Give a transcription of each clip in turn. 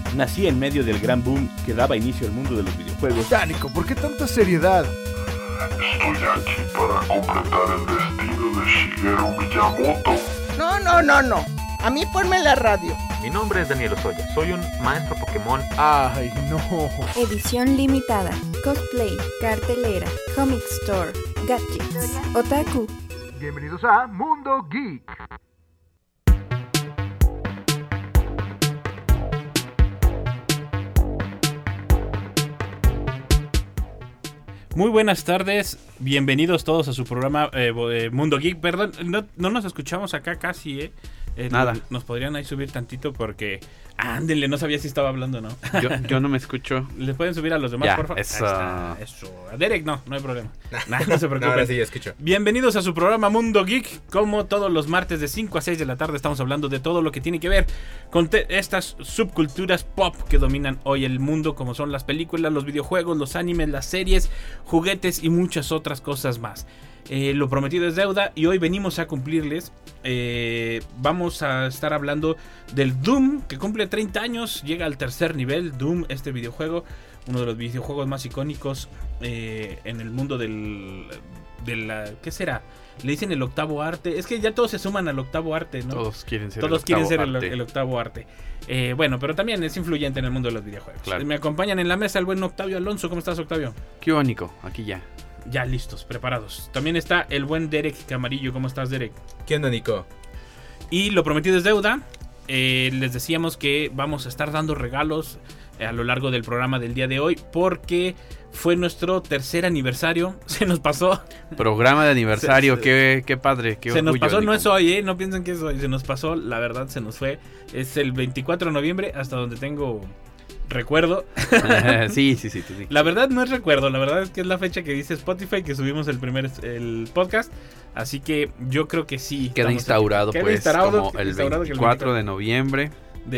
Nací en medio del gran boom que daba inicio al mundo de los videojuegos. Ya, Nico, ¿por qué tanta seriedad? Estoy aquí para completar el destino de Shigeru Miyamoto. No. A mí ponme la radio. Mi nombre es Daniel Osoya, soy un maestro Pokémon. Ay, no. Edición limitada, cosplay, cartelera, comic store, gadgets, otaku. Bienvenidos a Mundo Geek. Muy buenas tardes, bienvenidos todos a su programa Mundo Geek. Perdón, no nos escuchamos acá casi, Nada. Nos podrían ahí subir tantito porque... Ándele, no sabía si estaba hablando o no. Yo no me escucho. ¿Les pueden subir a los demás, Ya, por favor? eso. Ahí está, eso. A Derek no hay problema. No se preocupen. Ahora sí, escucho. Bienvenidos a su programa Mundo Geek. Como todos los martes de 5 a 6 de la tarde estamos hablando de todo lo que tiene que ver con estas subculturas pop que dominan hoy el mundo, como son las películas, los videojuegos, los animes, las series, juguetes y muchas otras cosas más. Lo prometido es deuda y hoy venimos a cumplirles. Vamos a estar hablando del Doom, que cumple 30 años, llega al tercer nivel. Doom, este videojuego, uno de los videojuegos más icónicos en el mundo ¿qué será? Le dicen el octavo arte. Es que ya todos se suman al octavo arte, ¿no? Todos quieren ser el octavo arte. Bueno, pero también es influyente en el mundo de los videojuegos. Claro. Me acompañan en la mesa el buen Octavio Alonso. ¿Cómo estás, Octavio? Qué único, aquí ya. Ya listos, preparados. También está el buen Derek Camarillo. ¿Cómo estás, Derek? ¿Qué onda, Nico? Y lo prometido es deuda. Les decíamos que vamos a estar dando regalos a lo largo del programa del día de hoy, porque fue nuestro tercer aniversario. Se nos pasó. Programa de aniversario, qué padre, qué se orgullo. Nos pasó, Nico. no es hoy, no piensen que es hoy. Se nos pasó, la verdad se nos fue. Es el 24 de noviembre, hasta donde tengo recuerdo. Sí. La verdad no es recuerdo, la verdad es que es la fecha que dice Spotify que subimos el podcast. Así que yo creo que sí. Queda instaurado, queda pues, instaurado, como el instaurado que 24 de noviembre.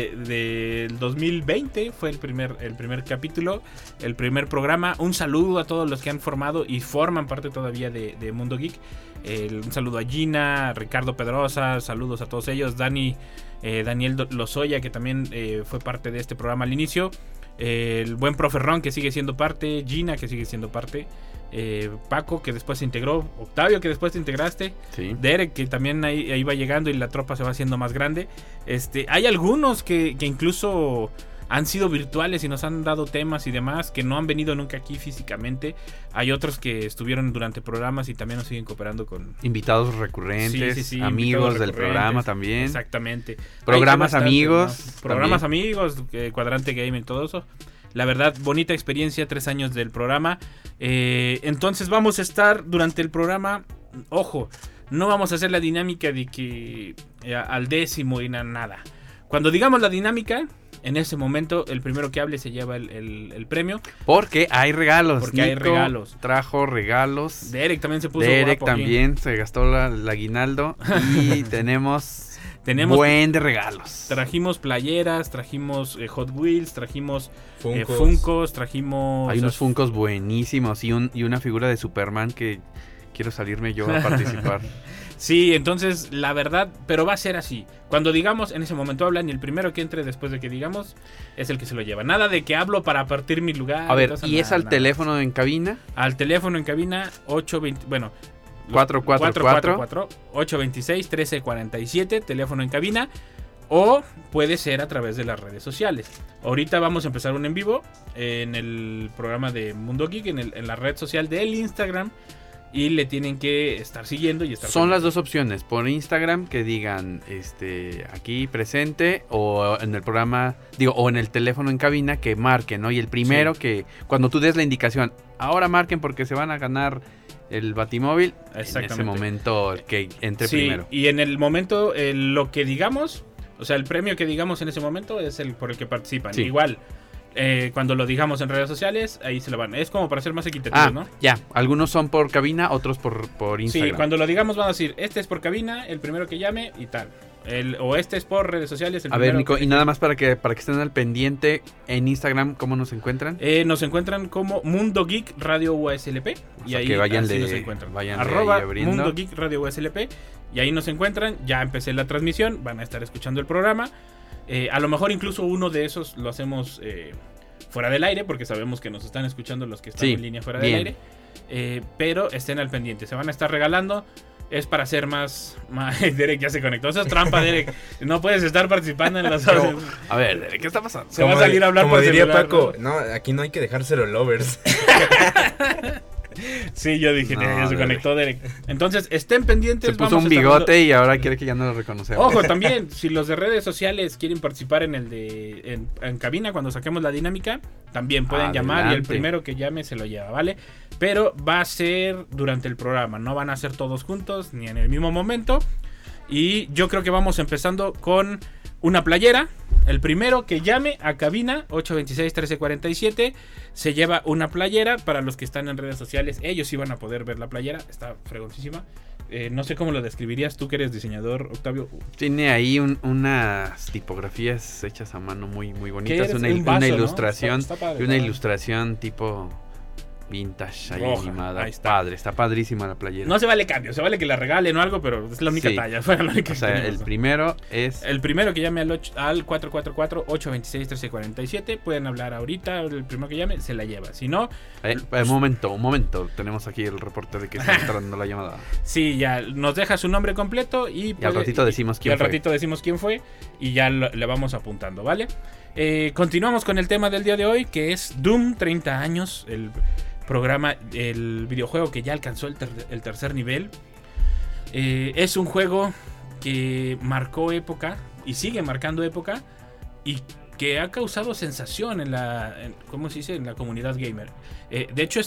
Del 2020 fue el primer capítulo, el primer programa. Un saludo a todos los que han formado y forman parte todavía de Mundo Geek. Un saludo a Gina, a Ricardo Pedrosa, saludos a todos ellos, Daniel Lozoya, que también fue parte de este programa al inicio, el buen Profe Ron, que sigue siendo parte, Gina, que sigue siendo parte, Paco, que después se integró, Octavio, que después te integraste, Sí. Derek, que también ahí va llegando y la tropa se va haciendo más grande. Hay algunos que incluso han sido virtuales y nos han dado temas y demás, que no han venido nunca aquí físicamente. Hay otros que estuvieron durante programas y también nos siguen cooperando con Invitados recurrentes, Sí, amigos invitados del recurrentes, programa también. Exactamente. Programas Hay bastantes, amigos. ¿no? Programas también. amigos, Cuadrante Game y todo eso. La verdad, bonita experiencia, 3 años del programa. Entonces vamos a estar durante el programa. Ojo, no vamos a hacer la dinámica de que al décimo y nada. Cuando digamos la dinámica, en ese momento el primero que hable se lleva el premio. Porque hay regalos. Porque hay regalos. Trajo regalos. Derek también se puso Derek guapo aquí. también se gastó el aguinaldo. Y tenemos buen de regalos. Trajimos playeras, trajimos Hot Wheels, trajimos Funkos. Funkos, trajimos... Hay unos Funkos buenísimos y una figura de Superman que quiero salirme yo a participar. Sí, entonces la verdad, pero va a ser así. Cuando digamos, en ese momento hablan y el primero que entre después de que digamos es el que se lo lleva. Nada de que hablo para partir mi lugar. A ver, entonces, ¿y es al teléfono en cabina? Al teléfono en cabina 820, bueno, 444 826 1347, teléfono en cabina, o puede ser a través de las redes sociales. Ahorita vamos a empezar un en vivo en el programa de Mundo Geek, en la red social del Instagram. Y le tienen que estar siguiendo y estar... Son las dos opciones. Por Instagram que digan aquí presente, o en el programa, o en el teléfono en cabina que marquen, ¿no? Y el primero que cuando tú des la indicación, ahora marquen porque se van a ganar el Batimóvil, en ese momento el que entre primero. Y en el momento lo que digamos, o sea, el premio que digamos en ese momento es el por el que participan. Sí. Igual. Cuando lo digamos en redes sociales, ahí se lo van. Es como para ser más equitativos, ¿no? Ya. Algunos son por cabina, otros por Instagram. Sí, cuando lo digamos van a decir, este es por cabina, el primero que llame y tal. O este es por redes sociales. A ver, Nico, y nada más para que estén al pendiente, en Instagram, ¿cómo nos encuentran? Nos encuentran como Mundo Geek Radio USLP. Y ahí que vayanle, nos encuentran. vayanle @ ahí abriendo. Mundo Geek Radio USLP. Y ahí nos encuentran. Ya empecé la transmisión. Van a estar escuchando el programa. A lo mejor incluso uno de esos lo hacemos fuera del aire, porque sabemos que nos están escuchando los que están en línea fuera del aire. Pero estén al pendiente, se van a estar regalando. Es para hacer más... Derek ya se conectó. Eso es trampa, Derek. No puedes estar participando en las... A ver, Derek, ¿qué está pasando? Se va a salir a hablar como por diría celular, Paco, ¿no? Aquí no hay que dejárselo lovers. Sí, yo dije, ya se conectó Derek. Entonces, estén pendientes. Se puso un bigote y ahora quiere que ya no lo reconocemos. Ojo, también, si los de redes sociales quieren participar en el de en cabina cuando saquemos la dinámica, también pueden llamar y el primero que llame se lo lleva, ¿vale? Pero va a ser durante el programa, no van a ser todos juntos ni en el mismo momento. Y yo creo que vamos empezando con una playera. El primero que llame a cabina 826-1347 se lleva una playera. Para los que están en redes sociales, ellos sí van a poder ver la playera. Está fregoncísima. No sé cómo lo describirías tú que eres diseñador, Octavio. Tiene ahí unas tipografías hechas a mano muy, muy bonitas. Una ilustración, ¿no? Está padre, una ilustración tipo vintage ahí animada. Ahí está padrísima la playera. No se vale cambio, se vale que la regalen o algo, pero es la única talla. Fue la única el primero es... El primero que llame al 444-826-1347. Pueden hablar ahorita, el primero que llame se la lleva. Si no... un momento. Tenemos aquí el reporte de que está entrando la llamada. Sí, ya nos deja su nombre completo y al ratito decimos quién fue. Y ya le vamos apuntando, ¿vale? Continuamos con el tema del día de hoy, que es Doom 30 años, el programa, el videojuego que ya alcanzó el tercer nivel. Es un juego que marcó época y sigue marcando época y que ha causado sensación en la ¿cómo se dice? En la comunidad gamer. De hecho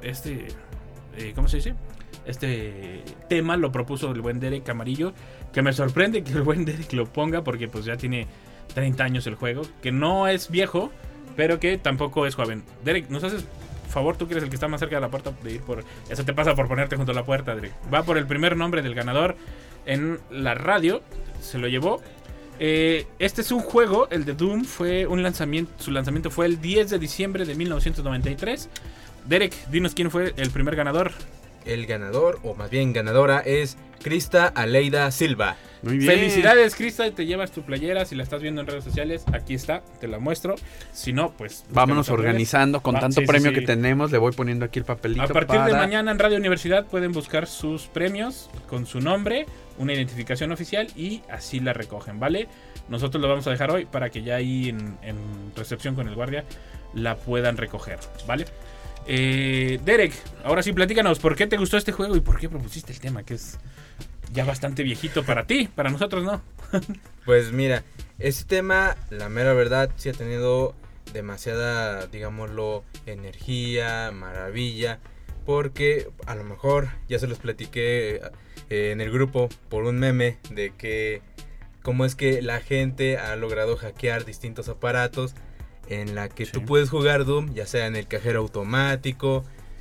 ¿cómo se dice? Este tema lo propuso el buen Derek Camarillo, que me sorprende que el buen Derek lo ponga porque pues ya tiene 30 años el juego, que no es viejo, pero que tampoco es joven. Derek, ¿nos haces favor? Tú que eres el que está más cerca de la puerta de ir por... Eso te pasa por ponerte junto a la puerta, Derek. Va por el primer nombre del ganador en la radio. Se lo llevó. Este es un juego, el de Doom, fue un lanzamiento. Su lanzamiento fue el 10 de diciembre de 1993. Derek, dinos quién fue el primer ganador. El ganador, o más bien ganadora, es Krista Aleida Silva. Muy bien. Felicidades, Krista, te llevas tu playera. Si la estás viendo en redes sociales, aquí está, te la muestro. Si no, pues... Vámonos organizando con tanto premio que tenemos. Le voy poniendo aquí el papelito. A partir de mañana en Radio Universidad pueden buscar sus premios con su nombre, una identificación oficial y así la recogen, ¿vale? Nosotros lo vamos a dejar hoy para que ya ahí en recepción con el guardia la puedan recoger, ¿vale? Derek, ahora sí platícanos, ¿por qué te gustó este juego y por qué propusiste el tema? Que es ya bastante viejito para ti, para nosotros no. Pues mira, este tema, la mera verdad, sí ha tenido demasiada, digámoslo, energía, maravilla, porque a lo mejor ya se los platiqué en el grupo por un meme de que cómo es que la gente ha logrado hackear distintos aparatos en la que tú puedes jugar Doom, ya sea en el cajero automático,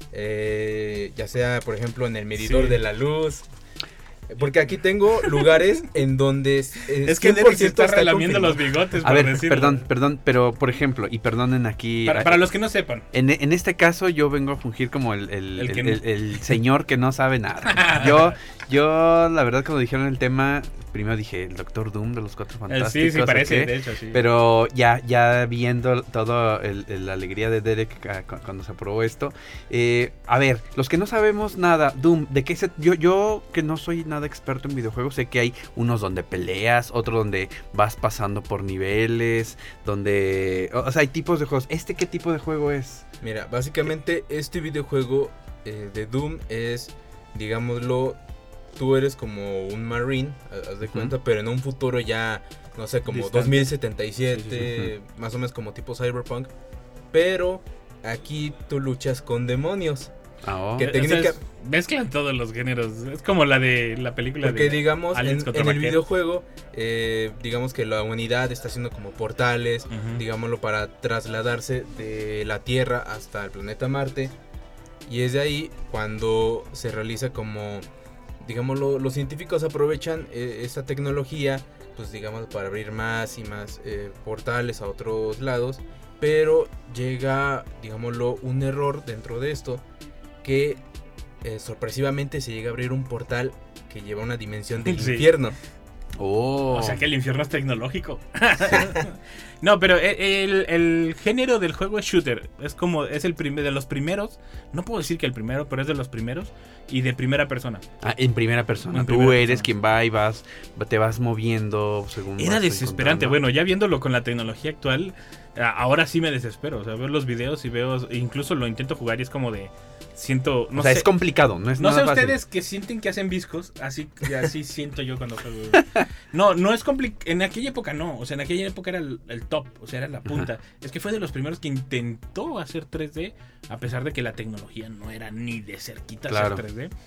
ya sea por ejemplo en el medidor de la luz. Porque aquí tengo lugares en donde es que Derek se está relamiendo los bigotes. A ver, perdón, pero por ejemplo, y perdonen aquí... Para los que no sepan. En este caso yo vengo a fungir como el señor que no sabe nada. Yo la verdad cuando dijeron el tema, primero dije el Doctor Doom de los Cuatro Fantásticos. Sí, parece, de hecho, sí. Pero ya viendo toda la alegría de Derek cuando se aprobó esto. A ver, los que no sabemos nada, Doom, ¿de qué se...? Yo que no soy nada experto en videojuegos, sé que hay unos donde peleas, otros donde vas pasando por niveles, donde... O sea, hay tipos de juegos. ¿Qué tipo de juego es? Mira, básicamente este videojuego de Doom es, digámoslo... Tú eres como un marine, haz de cuenta, pero en un futuro ya, no sé, como distante. 2077, más o menos como tipo Cyberpunk. Pero aquí tú luchas con demonios. Que mezclan todos los géneros. Es como la de la película. Porque digamos, en el videojuego, digamos que la humanidad está haciendo como portales, digámoslo, para trasladarse de la Tierra hasta el planeta Marte. Y es de ahí cuando se realiza como... Digámoslo, los científicos aprovechan esta tecnología, pues digamos, para abrir más y más portales a otros lados, pero llega, digámoslo, un error dentro de esto, que sorpresivamente se llega a abrir un portal que lleva a una dimensión del infierno. Oh. O sea que el infierno es tecnológico. No, pero el género del juego es shooter. Es el de los primeros. No puedo decir que el primero, pero es de los primeros. Y de primera persona. En primera persona. En Tú primera eres persona. quien va y te vas moviendo según Era vas desesperante. encontrando. Bueno, ya viéndolo con la tecnología actual, ahora sí me desespero. O sea, veo los videos y incluso lo intento jugar y es como de... No o sea, sé, es complicado, no es no nada sé fácil. ustedes que sienten que hacen viscos, así siento yo cuando juego. No es complicado. En aquella época no, o sea, en aquella época era el top, o sea, era la punta. Ajá. Es que fue de los primeros que intentó hacer 3D, a pesar de que la tecnología no era ni de cerquita Claro. hacer 3D.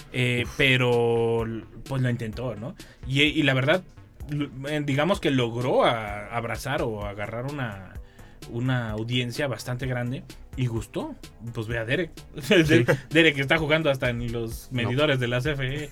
Pero pues lo intentó, ¿no? Y la verdad, digamos que logró abrazar o agarrar una audiencia bastante grande y gustó. Pues ve a Derek. Derek está jugando hasta en los medidores de la CFE.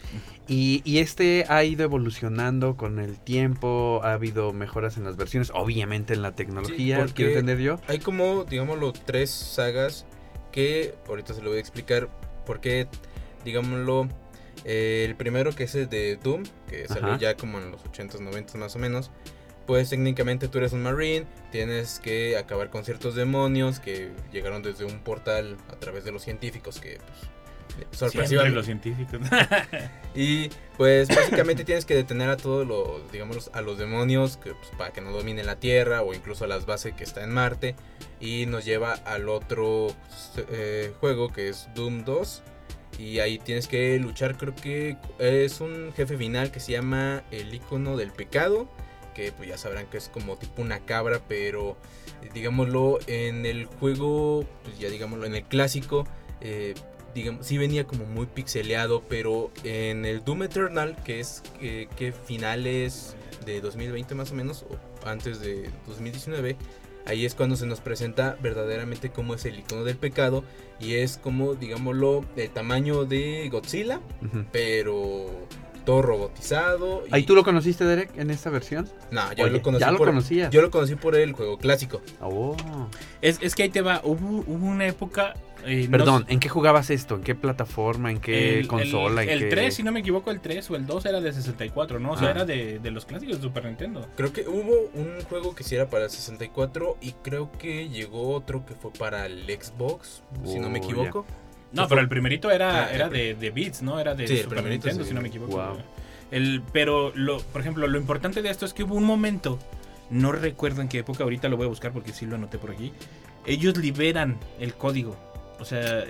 Y ha ido evolucionando con el tiempo, ha habido mejoras en las versiones, obviamente en la tecnología, porque quiero entender yo. Hay como, digámoslo, 3 sagas que ahorita se lo voy a explicar porque, digámoslo, el primero que es el de Doom, que salió Ajá. ya como en los 80s, 90s más o menos. Pues técnicamente tú eres un marine, tienes que acabar con ciertos demonios que llegaron desde un portal a través de los científicos que pues, sorpresivamente Los científicos. y pues básicamente tienes que detener a todos los, digamos, a los demonios que, pues, para que no dominen la Tierra o incluso a las bases que está en Marte. Y nos lleva al otro juego que es Doom 2. Y ahí tienes que luchar, creo que es un jefe final que se llama el icono del pecado. Que pues ya sabrán que es como tipo una cabra, pero digámoslo en el juego, pues ya digámoslo en el clásico, digamos, sí venía como muy pixeleado, pero en el Doom Eternal, que es que finales de 2020 más o menos, o antes de 2019, ahí es cuando se nos presenta verdaderamente cómo es el icono del pecado, y es como, digámoslo, el tamaño de Godzilla, Ujú. pero todo robotizado. ¿Ahí tú lo conociste, Derek, en esta versión? No, yo Oye, lo conocí ¿ya lo por, conocías? Yo lo conocí por el juego clásico. Oh. Es que ahí te va. Hubo una época. Perdón, ¿en qué jugabas esto? ¿En qué plataforma? ¿En qué consola? El ¿En qué... 3, si no me equivoco, el 3 o el 2 era de 64, ¿no? O sea, Ah. era de los clásicos de Super Nintendo. Creo que hubo un juego que sí era para el 64 y creo que llegó otro que fue para el Xbox, si no me Oh, equivoco. No, ¿Qué pero fue? el primerito era Ah, de Beats, ¿no? Era de Sí, el Super primerito Nintendo, sí. si no me equivoco. Wow. Pero, por ejemplo, lo importante de esto es que hubo un momento, no recuerdo en qué época, ahorita lo voy a buscar porque sí lo anoté por aquí. Ellos liberan el código. O sea,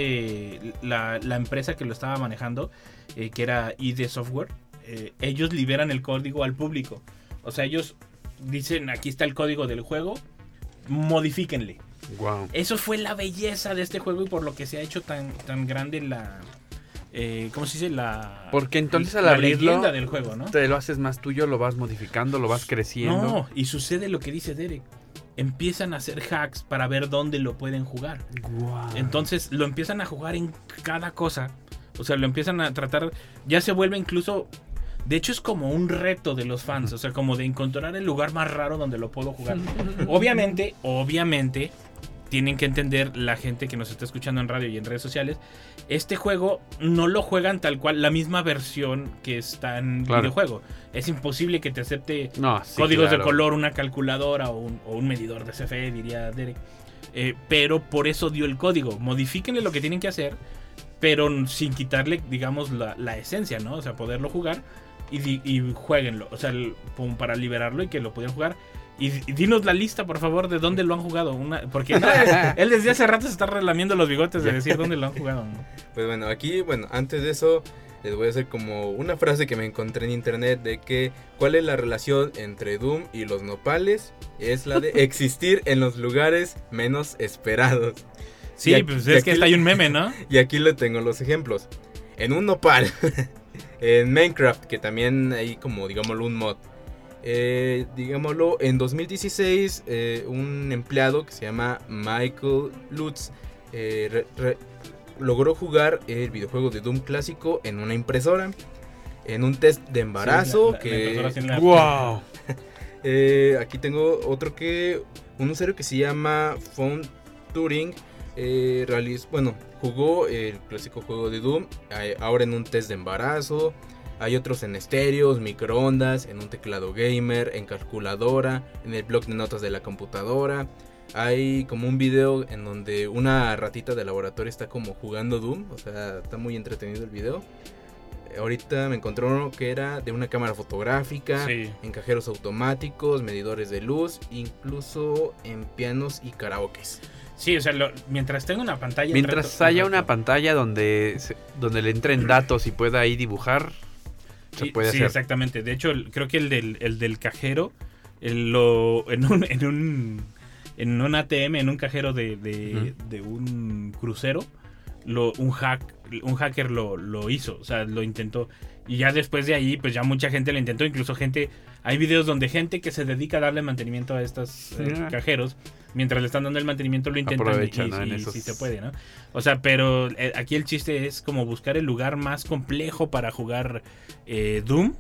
la empresa que lo estaba manejando, que era ID Software, ellos liberan el código al público. O sea, ellos dicen, aquí está el código del juego, modifíquenle. Wow. Eso fue la belleza de este juego y por lo que se ha hecho tan grande la... ¿cómo se dice? Porque entonces al la abrirlo, leyenda del juego, ¿no? te lo haces más tuyo, lo vas modificando, lo vas creciendo. No, y sucede lo que dice Derek. Empiezan a hacer hacks para ver dónde lo pueden jugar. Wow. Entonces lo empiezan a jugar en cada cosa. O sea, lo empiezan a tratar. Ya se vuelve incluso. De hecho, es como un reto de los fans. O sea, como de encontrar el lugar más raro donde lo puedo jugar. Obviamente, tienen que entender la gente que nos está escuchando en radio y en redes sociales. Este juego no lo juegan tal cual, la misma versión que está en Claro. videojuego. Es imposible que te acepte No, sí, códigos claro. de color, una calculadora o un medidor de CFE, diría Derek. Pero por eso dio el código. Modifíquenle lo que tienen que hacer, pero sin quitarle, digamos, la esencia, ¿no? O sea, poderlo jugar y jueguenlo. O sea, como para liberarlo y que lo pudieran jugar. Y dinos la lista, por favor, de dónde lo han jugado. Porque él desde hace rato se está relamiendo los bigotes de decir dónde lo han jugado, ¿no? Pues bueno, aquí, antes de eso, les voy a hacer como una frase que me encontré en internet de que ¿cuál es la relación entre Doom y los nopales? Es la de existir en los lugares menos esperados. Sí, Y aquí- pues y es que aquí- hasta hay un meme, ¿no? Y aquí le tengo los ejemplos. En un nopal, en Minecraft, que también hay como, digámoslo, un mod. Digámoslo, en 2016, un empleado que se llama Michael Lutz logró jugar el videojuego de Doom clásico en una impresora, en un test de embarazo. Sí, la impresora sí en la- Wow. Aquí tengo otro un usuario que se llama Phone Turing. Jugó el clásico juego de Doom, ahora en un test de embarazo. Hay otros en estéreos, microondas, en un teclado gamer, en calculadora, en el bloc de notas de la computadora. Hay como un video en donde una ratita de laboratorio está como jugando Doom. O sea, está muy entretenido el video. Ahorita me encontré uno que era de una cámara fotográfica, Sí. en cajeros automáticos, medidores de luz, incluso en pianos y karaokes. Sí, o sea, mientras tenga una pantalla... Mientras haya una pantalla donde le entren datos y pueda ahí dibujar, se puede sí, hacer. exactamente. De hecho, creo que el del cajero, en un ATM, en un cajero de un crucero, un hacker lo hizo, o sea, lo intentó. Y ya después de ahí, pues ya mucha gente lo intentó, incluso hay videos donde gente que se dedica a darle mantenimiento a estos cajeros, mientras le están dando el mantenimiento lo intentan Aprovechan, ¿no? y sí se puede, ¿no? O sea, pero aquí el chiste es como buscar el lugar más complejo para jugar Doom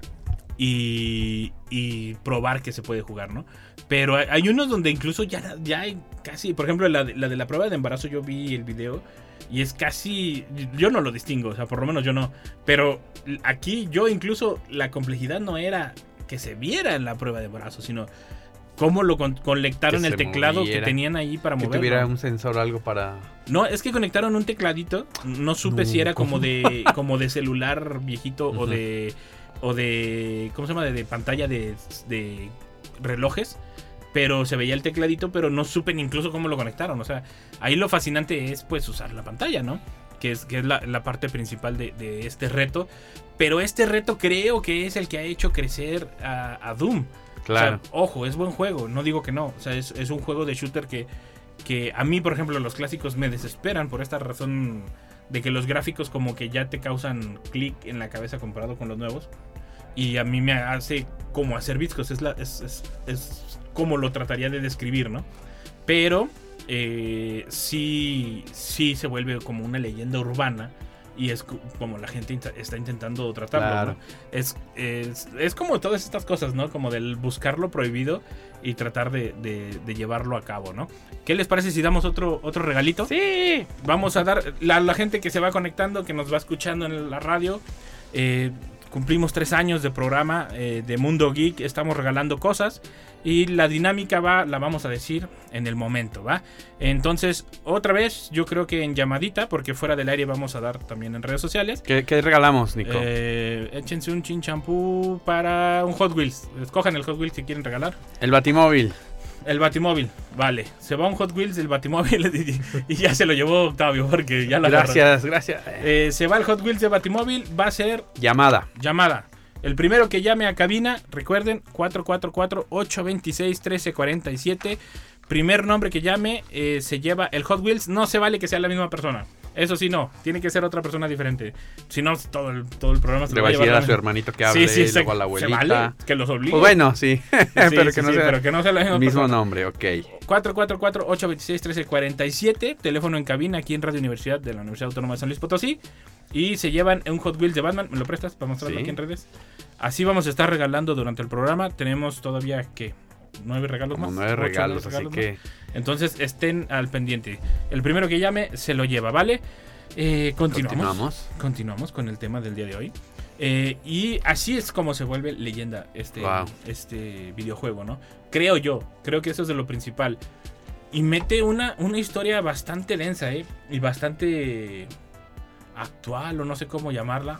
y probar que se puede jugar, ¿no? Pero hay unos donde incluso ya hay casi, por ejemplo, la de la prueba de embarazo, yo vi el video y es casi, yo no lo distingo, o sea, por lo menos yo no, pero aquí yo incluso la complejidad no era que se viera en la prueba de embarazo, sino cómo lo conectaron Que el se teclado moviera. que tenían ahí para Que moverlo. tuviera un sensor o algo para... No, es que conectaron un tecladito, no supe No, si era como ¿cómo? de celular viejito o de ¿cómo se llama? De pantalla de relojes, pero se veía el tecladito, pero no supe ni incluso cómo lo conectaron. O sea, ahí lo fascinante es pues usar la pantalla, ¿no? Que es la parte principal de este reto. Pero este reto creo que es el que ha hecho crecer a Doom. Claro. O sea, ojo, es buen juego, no digo que no. O sea, es un juego de shooter que a mí, por ejemplo, los clásicos me desesperan por esta razón de que los gráficos como que ya te causan clic en la cabeza comparado con los nuevos. Y a mí me hace como hacer viscos, es como lo trataría de describir, ¿no? Pero sí se vuelve como una leyenda urbana. Y es como la gente está intentando tratarlo, Claro. ¿no? Es como todas estas cosas, ¿no? Como del buscar lo prohibido y tratar de llevarlo a cabo, ¿no? ¿Qué les parece si damos otro regalito? Sí. Vamos a dar la gente que se va conectando, que nos va escuchando en la radio. Cumplimos 3 años de programa de Mundo Geek. Estamos regalando cosas. Y la dinámica la vamos a decir en el momento, ¿va? Entonces, otra vez, yo creo que en llamadita, porque fuera del aire vamos a dar también en redes sociales. ¿Qué regalamos, Nico? Échense un chin champú para un Hot Wheels. Escojan el Hot Wheels que quieren regalar. El Batimóvil. El Batimóvil, vale. Se va un Hot Wheels del Batimóvil y ya se lo llevó Octavio porque ya lo agarró. Gracias. Se va el Hot Wheels de Batimóvil, va a ser Llamada. El primero que llame a cabina, recuerden, 444-826-1347. Primer nombre que llame, se lleva el Hot Wheels. No se vale que sea la misma persona. Eso sí, no. Tiene que ser otra persona diferente. Si no, todo el programa se Le lo va a decir llevar a su hermanito que hable, luego a la abuelita. ¿Se vale? Que los obligue. Pues bueno, sí. pero que no sea la misma el mismo persona. nombre, ok. 444-826-1347. Teléfono en cabina aquí en Radio Universidad de la Universidad Autónoma de San Luis Potosí. Y se llevan un Hot Wheels de Batman. ¿Me lo prestas para mostrarlo Sí. aquí en redes? Así vamos a estar regalando durante el programa. Tenemos todavía, ¿qué? 9 regalos Como más. 9 8 regalos, así más. que... Entonces estén al pendiente. El primero que llame se lo lleva, ¿vale? Continuamos con el tema del día de hoy. Y así es como se vuelve leyenda este videojuego, ¿no? Creo que eso es de lo principal. Y mete una historia bastante densa, y bastante actual, o no sé cómo llamarla.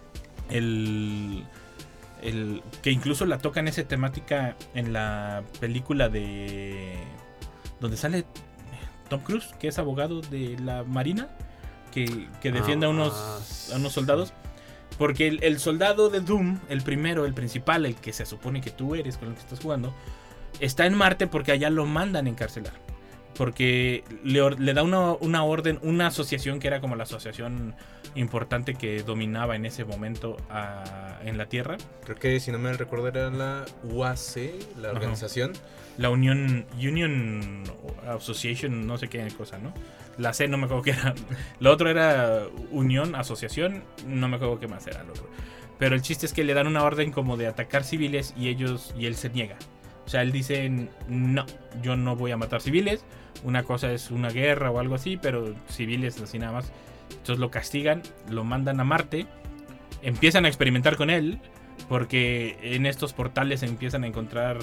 Que incluso la tocan esa temática en la película de... donde sale Tom Cruise, que es abogado de la Marina, que defiende a unos soldados. Porque el soldado de Doom, el primero, el principal, el que se supone que tú eres con el que estás jugando, está en Marte porque allá lo mandan a encarcelar. Porque le da una orden, una asociación que era como la asociación importante que dominaba en ese momento en la Tierra. Creo que, si no me recuerdo, era la UAC, la organización. La Union Association, no sé qué cosa, ¿no? La C no me acuerdo qué era. Lo otro era Unión, Asociación, no me acuerdo qué más era el otro. Pero el chiste es que le dan una orden como de atacar civiles y él se niega. O sea, él dice, no, yo no voy a matar civiles. Una cosa es una guerra o algo así, pero civiles así nada más. Entonces lo castigan, lo mandan a Marte empiezan a experimentar con él, porque en estos portales empiezan a encontrar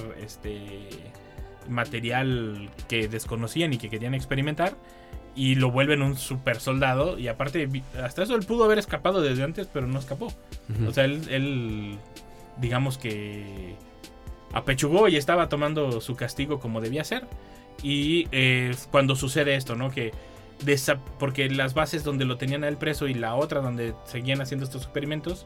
material que desconocían y que querían experimentar, y lo vuelven un super soldado. Y aparte, hasta eso él pudo haber escapado desde antes, pero no escapó. O sea, él digamos que apechugó y estaba tomando su castigo como debía ser. Y cuando sucede esto, ¿no? Que porque las bases donde lo tenían a él preso y la otra donde seguían haciendo estos experimentos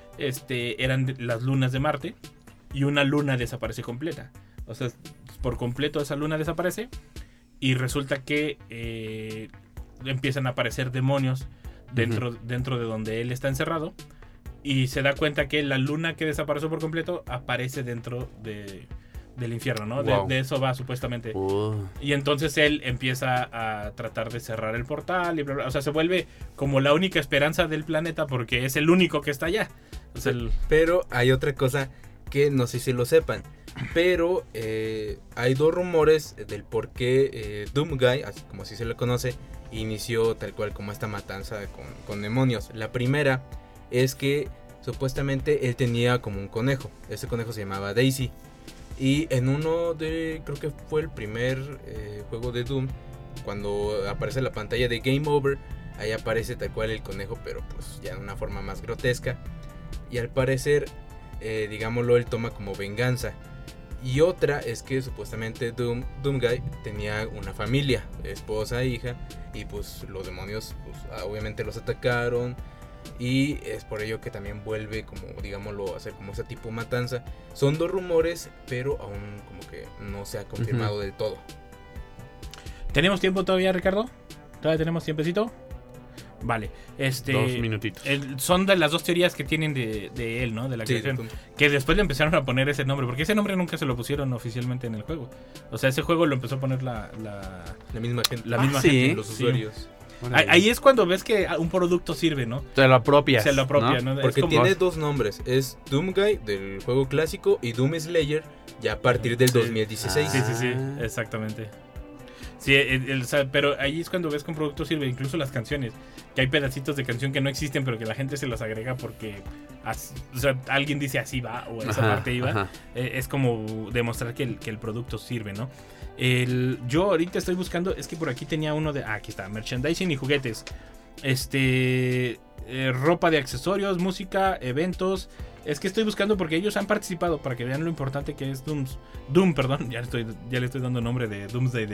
eran las lunas de Marte, y una luna desaparece completa. O sea, por completo esa luna desaparece, y resulta que empiezan a aparecer demonios dentro de donde él está encerrado, y se da cuenta que la luna que desapareció por completo aparece dentro del infierno, ¿no? Wow. De eso va supuestamente. Y entonces él empieza a tratar de cerrar el portal y bla, bla. O sea, se vuelve como la única esperanza del planeta porque es el único que está allá. O sea, Pero hay otra cosa que no sé si lo sepan, pero hay dos rumores del por qué Doomguy, así como así se le conoce, inició tal cual como esta matanza con demonios. La primera es que supuestamente él tenía como un conejo. Ese conejo se llamaba Daisy. Y en uno creo que fue el primer juego de Doom, cuando aparece la pantalla de Game Over, ahí aparece tal cual el conejo, pero pues ya de una forma más grotesca. Y al parecer, digámoslo, él toma como venganza. Y otra es que supuestamente Doomguy tenía una familia, esposa, hija, y pues los demonios pues, obviamente los atacaron. Y es por ello que también vuelve como, digámoslo, a hacer como ese tipo de matanza. Son dos rumores, pero aún como que no se ha confirmado del todo. ¿Tenemos tiempo todavía, Ricardo? ¿Todavía tenemos tiempecito? Vale, 2 minutitos. Son de las dos teorías que tienen de él, ¿no? De la creación. Sí, que después le empezaron a poner ese nombre, porque ese nombre nunca se lo pusieron oficialmente en el juego. O sea, ese juego lo empezó a poner la misma gente. La misma ¿sí? gente, Los sí. usuarios. Ahí es cuando ves que un producto sirve, ¿no? Se lo apropias. Se lo apropia, ¿no? Porque Es como- tiene dos nombres, es Doomguy del juego clásico y Doom Slayer ya a partir del Sí. 2016. Sí, exactamente. Sí, o sea, pero ahí es cuando ves que un producto sirve, incluso las canciones, que hay pedacitos de canción que no existen, pero que la gente se los agrega porque o sea, alguien dice así va, o esa parte iba. Ajá. Es como demostrar que el producto sirve, ¿no? Yo ahorita estoy buscando, es que por aquí tenía uno de... aquí está, merchandising y juguetes. Ropa de accesorios, música, eventos. Es que estoy buscando porque ellos han participado para que vean lo importante que es Doom, perdón, ya le estoy dando nombre de Doomsday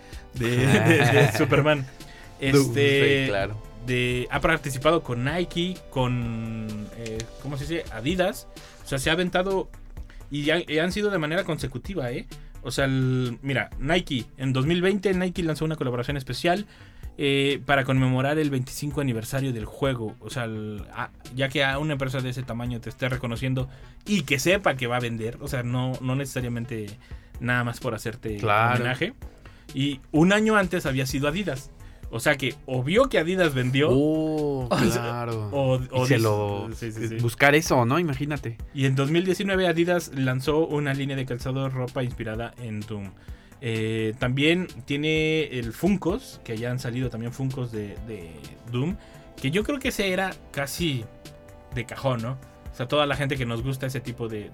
de Superman. Doomsday, claro. Ha participado con Nike, con ¿cómo se dice? Adidas. O sea, se ha aventado y han sido de manera consecutiva, ¿eh? O sea, mira, Nike, en 2020 Nike lanzó una colaboración especial para conmemorar el 25 aniversario del juego. O sea, ya que a una empresa de ese tamaño te esté reconociendo y que sepa que va a vender, o sea, no necesariamente nada más por hacerte homenaje. Y un año antes había sido Adidas. O sea que o vio que Adidas vendió. Claro. O y se lo... sí. Buscar eso, ¿no? Imagínate. Y en 2019 Adidas lanzó una línea de calzado ropa inspirada en Doom. También tiene el Funkos, que ya han salido también Funkos de Doom, que yo creo que ese era casi de cajón, ¿no? O sea, toda la gente que nos gusta ese tipo de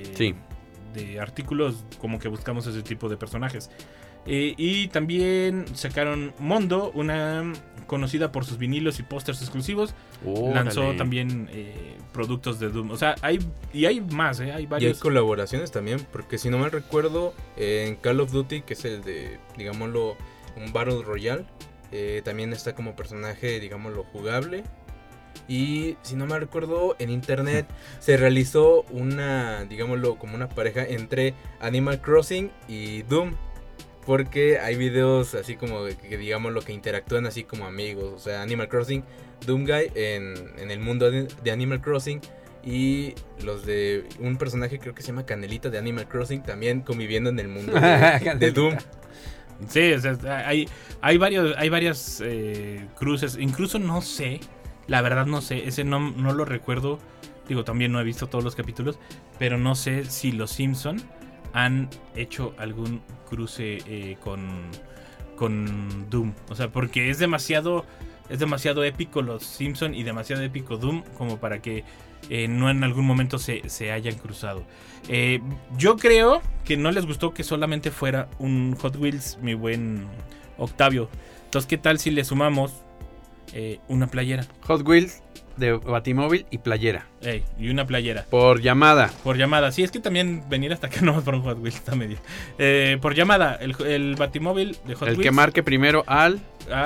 artículos, como que buscamos ese tipo de personajes. Y también sacaron Mondo, una conocida por sus vinilos y pósters exclusivos. Lanzó también productos de Doom. O sea, hay más, hay varios. Y hay colaboraciones también, porque si no mal recuerdo, en Call of Duty, que es el de, digámoslo, un Battle Royale, también está como personaje, digámoslo, jugable. Y si no me recuerdo, en internet se realizó una, digámoslo, como una pareja entre Animal Crossing y Doom. Porque hay videos así como que digamos lo que interactúan así como amigos. O sea, Animal Crossing, Doomguy en el mundo de Animal Crossing. Y los de un personaje creo que se llama Canelita de Animal Crossing también conviviendo en el mundo de Doom. Sí, o sea, hay varias cruces. Incluso no sé, la verdad no sé, ese no lo recuerdo. Digo, también no he visto todos los capítulos. Pero no sé si los Simpson han hecho algún cruce con Doom. O sea, porque es demasiado Es demasiado épico los Simpson y demasiado épico Doom como para que no en algún momento se hayan cruzado. Yo creo que no les gustó que solamente fuera un Hot Wheels, mi buen Octavio. Entonces, ¿qué tal si le sumamos una playera? Hot Wheels de Batimóvil y playera. Y una playera. Por llamada. Por llamada. Sí, es que también venir hasta acá no por un Hot Wheels está medio. Por llamada, el Batimóvil de Hot Wheels. El que marque primero al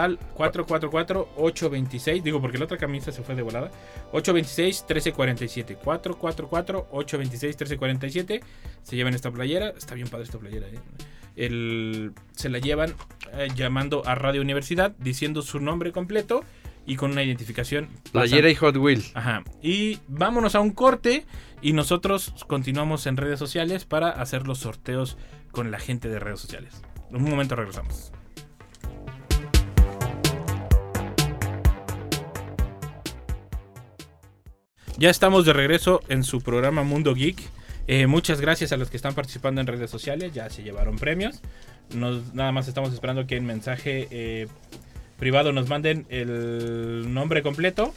444-826. Digo, porque la otra camisa se fue de volada. 826-1347. 444-826-1347. Se llevan esta playera. Está bien padre esta playera. Se la llevan llamando a Radio Universidad, diciendo su nombre completo y con una identificación. Playera y Hot Wheels. Ajá. Y vámonos a un corte y nosotros continuamos en redes sociales para hacer los sorteos con la gente de redes sociales. En un momento regresamos. Ya estamos de regreso en su programa Mundo Geek. Muchas gracias a los que están participando en redes sociales. Ya se llevaron premios. Nada más estamos esperando que en mensaje privado nos manden el nombre completo.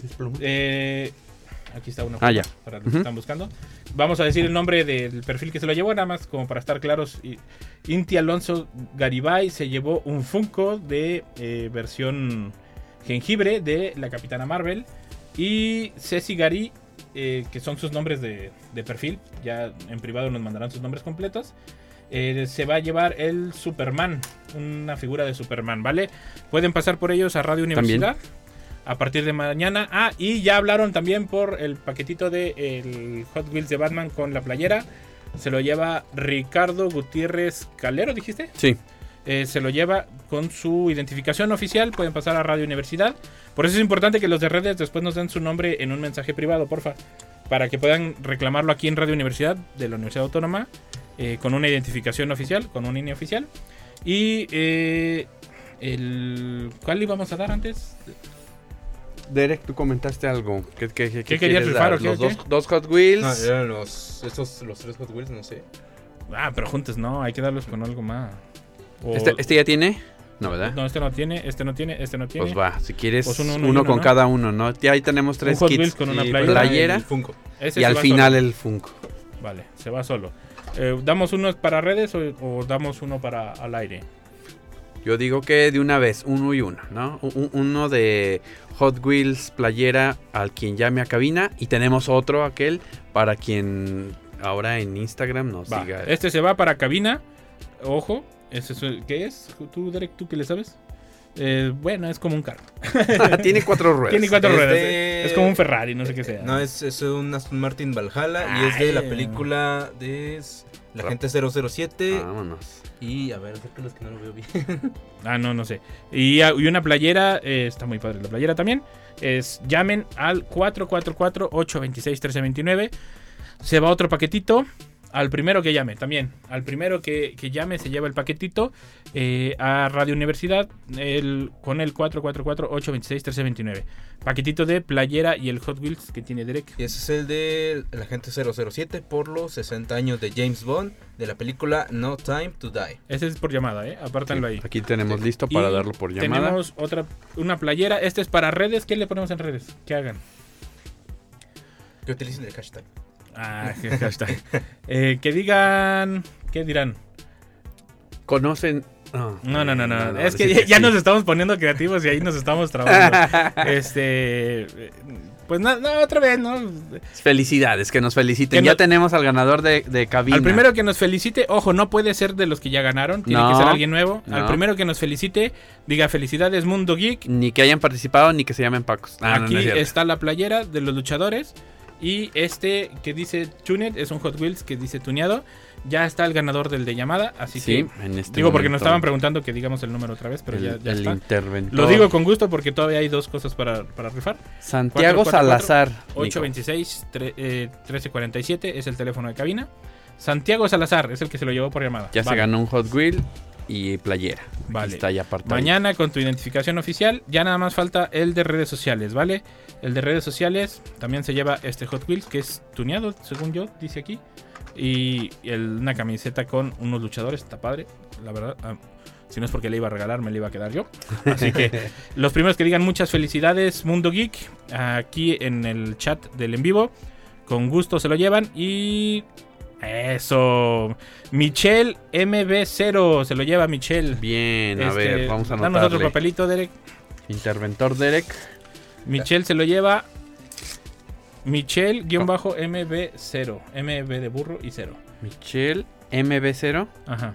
Aquí está una ya. para los que están buscando. Vamos a decir el nombre del perfil que se lo llevó, nada más como para estar claros. Inti Alonso Garibay se llevó un Funko de versión jengibre de la Capitana Marvel. Y Ceci Gary, que son sus nombres de perfil, ya en privado nos mandarán sus nombres completos. Se va a llevar el Superman, una figura de Superman, ¿vale? Pueden pasar por ellos a Radio Universidad también a partir de mañana. Y ya hablaron también por el paquetito de el Hot Wheels de Batman con la playera. Se lo lleva Ricardo Gutiérrez Calero, ¿dijiste? Sí. Se lo lleva con su identificación oficial. Pueden pasar a Radio Universidad. Por eso es importante que los de redes después nos den su nombre en un mensaje privado, porfa, para que puedan reclamarlo aquí en Radio Universidad de la Universidad Autónoma, con una identificación oficial, con un INE oficial. Y ¿cuál íbamos a dar antes? Derek, tú comentaste algo. ¿Qué querías rifar o qué? Los dos Hot Wheels. No, eran los 3 Hot Wheels, no sé. Pero juntos no, hay que darlos con algo más. ¿Este ya tiene? No, ¿verdad? No, este no tiene. Pues va, si quieres pues uno con, ¿no? Cada uno, ¿no? Ya ahí tenemos 3 Hot kits. Wheels con una playera. El Funko. Y al final solo el Funko. Vale, se va solo. ¿Damos uno para redes o damos uno para al aire? Yo digo que de una vez, uno y uno, ¿no? Uno de Hot Wheels playera al quien llame a cabina. Y tenemos otro, aquel, para quien ahora en Instagram nos diga. Este se va para cabina. Ojo. ¿Qué es? ¿Tú, Derek, tú qué le sabes? Bueno, es como un carro. Tiene 4 ruedas. Tiene 4 ruedas. Es como un Ferrari, no sé qué sea. No, es un Aston Martin Valhalla. Y es de la película de La Agente 007. Vámonos. Y a ver, acércalos que no lo veo bien. No sé. Y una playera, está muy padre la playera también. Llamen al 444-826-1329. Se va otro paquetito. Al primero que llame, también. Al primero que llame se lleva el paquetito a Radio Universidad con el 444-826-1329. Paquetito de playera y el Hot Wheels que tiene Derek. Y ese es el de la Agente 007 por los 60 años de James Bond de la película No Time to Die. Ese es por llamada, apártanlo ahí. Aquí tenemos listo para darlo por llamada. Tenemos una playera. Este es para redes. ¿Qué le ponemos en redes? ¿Qué hagan? Que utilicen el hashtag. Qué hashtag. Que digan. ¿Qué dirán? ¿Conocen? No. Es que ya nos estamos poniendo creativos y ahí nos estamos trabajando. Pues no, otra vez, ¿no? Felicidades, que nos feliciten. Ya tenemos al ganador de cabina. Al primero que nos felicite, ojo, no puede ser de los que ya ganaron, tiene que ser alguien nuevo. No. Al primero que nos felicite, diga felicidades Mundo Geek. Ni que hayan participado, ni que se llamen Pacos. Aquí está la playera de los luchadores. Y que dice Tuned es un Hot Wheels que dice tuneado. Ya está el ganador del de llamada, así que en este digo porque nos estaban preguntando que digamos el número otra vez, pero ya está. Interventor. Lo digo con gusto porque todavía hay 2 cosas para rifar. Santiago Salazar 826-1347 es el teléfono de cabina. Santiago Salazar es el que se lo llevó por llamada. Ya se ganó un Hot Wheel y playera. Vale. Aquí está ya apartado. Mañana con tu identificación oficial. Ya nada más falta el de redes sociales, ¿vale? El de redes sociales también se lleva este Hot Wheels que es tuneado, según yo, dice aquí. Y una camiseta con unos luchadores, está padre, la verdad. Si no es porque le iba a regalar, me la iba a quedar yo. Así que los primeros que digan muchas felicidades, Mundo Geek, aquí en el chat del en vivo, con gusto se lo llevan. Y eso, Michelle MB0 se lo lleva Michelle. Bien, a ver, vamos a anotarle. Danos otro papelito, Derek. Interventor Derek. Michelle se lo lleva. Michelle-MB0. MB de burro y 0. Michelle MB0. Ajá.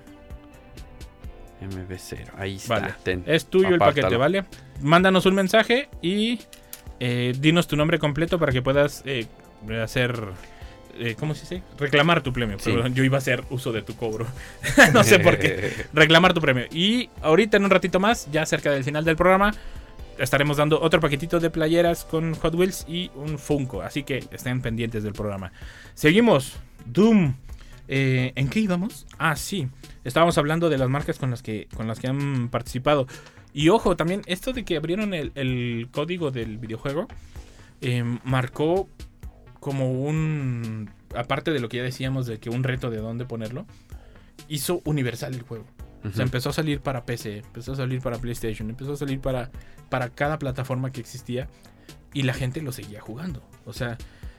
MB0, ahí está. Vale. Ten, es tuyo apártalo. el paquete, ¿vale? Mándanos un mensaje y dinos tu nombre completo para que puedas hacer... ¿cómo se dice? Reclamar tu premio. Sí. Pero yo iba a hacer uso de tu cobro. No sé por qué. Reclamar tu premio. Y ahorita en un ratito más, ya cerca del final del programa, estaremos dando otro paquetito de playeras con Hot Wheels y un Funko. Así que estén pendientes del programa. Seguimos. Doom. ¿En qué íbamos? Ah, sí. Estábamos hablando de las marcas con las que han participado. Y ojo, también esto de que abrieron el código del videojuego marcó como un... Aparte de lo que ya decíamos de que un reto de dónde ponerlo, hizo universal el juego. O sea, empezó a salir para PC, empezó a salir para PlayStation, empezó a salir para cada plataforma que existía. Y la gente lo seguía jugando. O sea,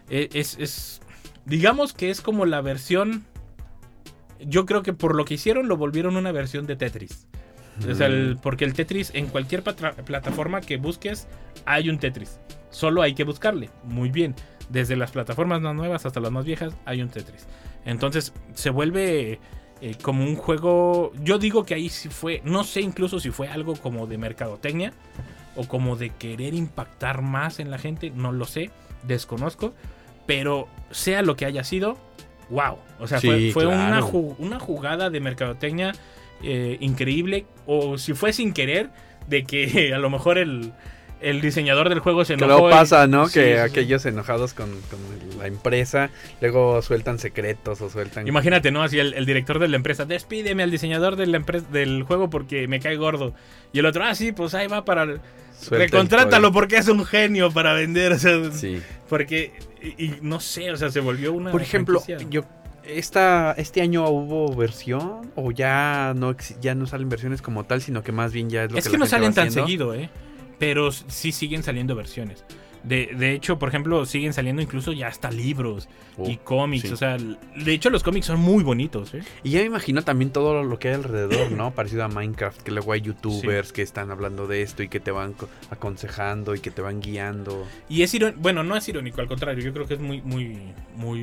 digamos que es como la versión... Yo creo que por lo que hicieron lo volvieron una versión de Tetris. O sea, porque el Tetris en cualquier plataforma que busques hay un Tetris. Solo hay que buscarle. Muy bien. Desde las plataformas más nuevas hasta las más viejas hay un Tetris. Entonces se vuelve como un juego... Yo digo que ahí sí fue... No sé incluso si fue algo como de mercadotecnia o como de querer impactar más en la gente. No lo sé. Desconozco. Pero sea lo que haya sido... ¡Wow! O sea, sí, fue claro. una jugada de mercadotecnia increíble. O si fue sin querer, de que a lo mejor el diseñador del juego se Que enojó. luego pasa, ¿no? Sí, Que sí, aquellos enojados con la empresa, luego sueltan secretos o sueltan... Imagínate, ¿no? Así el director de la empresa, despídeme al diseñador de la del juego porque me cae gordo. Y el otro, sí, pues ahí va para... Suelta Recontrátalo el porque es un genio para vender. O sea, Sí. porque, y no sé, o sea, se volvió una... Por ejemplo, franquicia. este año hubo versión o ya no salen versiones como tal, sino que más bien ya es lo Es que que la no gente salen va tan haciendo. seguido, pero sí siguen saliendo versiones. De hecho, por ejemplo, siguen saliendo incluso ya hasta libros y cómics. sí. O sea, de hecho los cómics son muy bonitos, Y ya me imagino también todo lo que hay alrededor, ¿no? Parecido a Minecraft, que luego hay youtubers que están hablando de esto y que te van aconsejando y que te van guiando. Y es irónico, bueno, no es irónico, al contrario, yo creo que es muy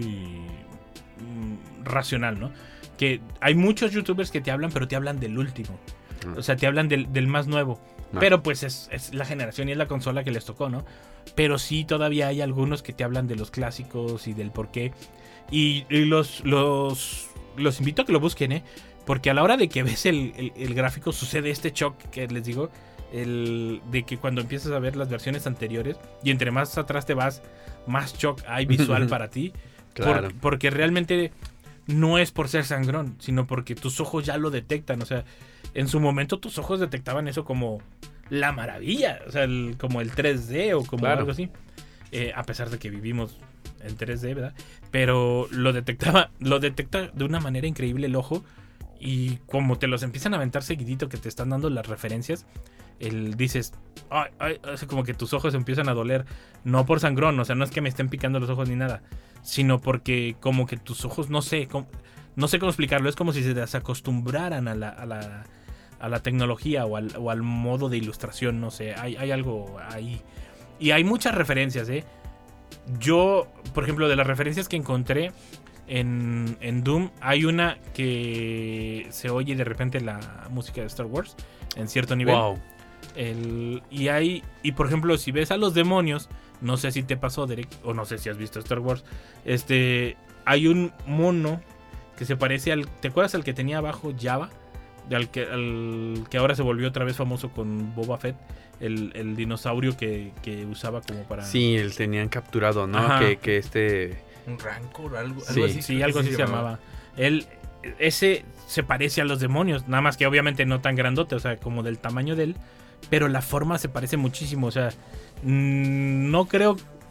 racional, ¿no? Que hay muchos youtubers que te hablan, pero te hablan del último. O sea, te hablan del más nuevo. Pero pues es la generación y es la consola que les tocó, ¿no? Pero sí todavía hay algunos que te hablan de los clásicos y del por qué. Y los invito a que lo busquen, porque a la hora de que ves el gráfico sucede este shock que les digo, de que cuando empiezas a ver las versiones anteriores y entre más atrás te vas, más shock hay visual para ti. Claro. Porque realmente no es por ser sangrón, sino porque tus ojos ya lo detectan. O sea, en su momento tus ojos detectaban eso como la maravilla, o sea, como el 3D o como algo así. A pesar de que vivimos en 3D, ¿verdad? Pero lo detecta de una manera increíble el ojo. Y como te los empiezan a aventar seguidito, que te están dando las referencias, dices, como que tus ojos empiezan a doler. No por sangrón, o sea, no es que me estén picando los ojos ni nada, sino porque como que tus ojos, no sé cómo explicarlo, es como si se desacostumbraran a la tecnología o al modo de ilustración, no sé, hay algo ahí. Y hay muchas referencias, Yo, por ejemplo, de las referencias que encontré en Doom, hay una que se oye de repente la música de Star Wars en cierto nivel. Wow. Y por ejemplo, si ves a los demonios, no sé si te pasó, Derek, o no sé si has visto Star Wars, hay un mono que se parece ¿te acuerdas al que tenía abajo Java? Al que ahora se volvió otra vez famoso con Boba Fett, el dinosaurio que usaba como para... Sí, el tenían capturado, ¿no? Ajá. Que Un rancor, algo Sí. así. Sí, algo así se llamaba. Ese se parece a los demonios, nada más que obviamente no tan grandote, o sea, como del tamaño de él, pero la forma se parece muchísimo, o sea, no creo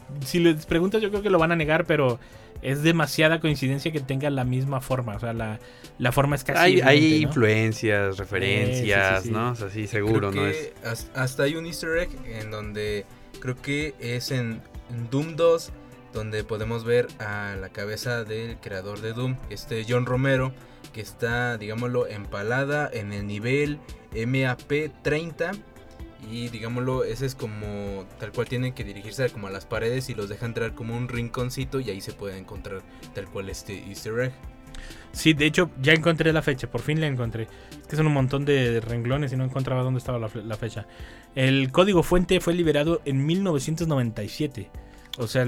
si les preguntas, yo creo que lo van a negar, pero es demasiada coincidencia que tenga la misma forma. O sea, la forma es casi Hay evidente, ¿no? influencias, referencias, sí. ¿no? O sea, sí, seguro, Creo ¿no? que hasta hay un easter egg en donde creo que es en Doom 2 donde podemos ver a la cabeza del creador de Doom, John Romero, que está, digámoslo, empalada en el nivel MAP 30. Y digámoslo, ese es como tal cual tienen que dirigirse como a las paredes y los deja entrar como un rinconcito y ahí se puede encontrar tal cual easter egg. Sí, de hecho, ya encontré la fecha, por fin la encontré. Es que son un montón de renglones y no encontraba dónde estaba la fecha. El código fuente fue liberado en 1997. O sea,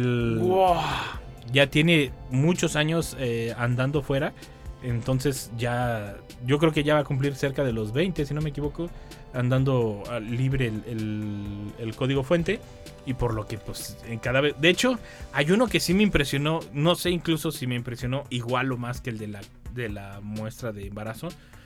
ya tiene muchos años andando fuera. Entonces ya, yo creo que ya va a cumplir cerca de los 20, si no me equivoco, andando libre el código fuente. Y por lo que pues en cada vez... De hecho, hay uno que sí me impresionó. No sé incluso si me impresionó igual o más que el de la muestra de embarazo.